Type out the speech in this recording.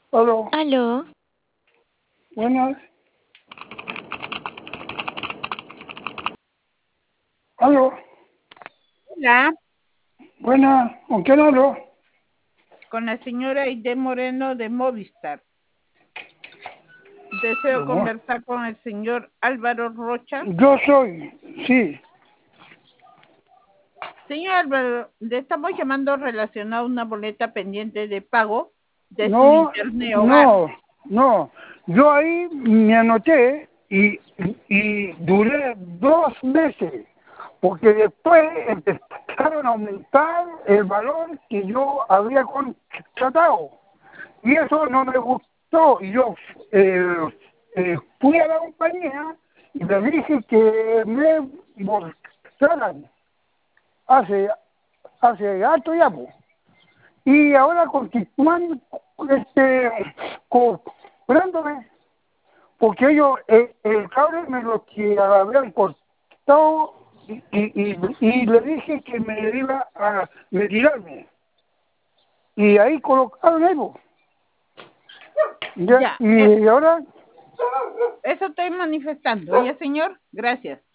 Aló, Aló, buenas. Aló, Hola, buenas. ¿Con quién hablo? con la señora Aide Moreno de Movistar. Deseo No, conversar con el señor Álvaro Rocha. yo soy, sí. Señor Álvaro, le estamos llamando relacionado a una boleta pendiente de pago de su No, internet hogar. no. Yo ahí me anoté y duré 2 meses, porque después empezaron a aumentar el valor que yo había contratado. Y eso no me gustó. Y yo fui a la compañía y le dije que me mostraran hace, hace harto ya, po. Y ahora continúan cobrándome, porque ellos, el cable me lo que habían cortado y le dije que me iba a retirarme. Y ahí colocaron algo. Ya, Ya, y ahora eso estoy manifestando. Ya, señor, gracias.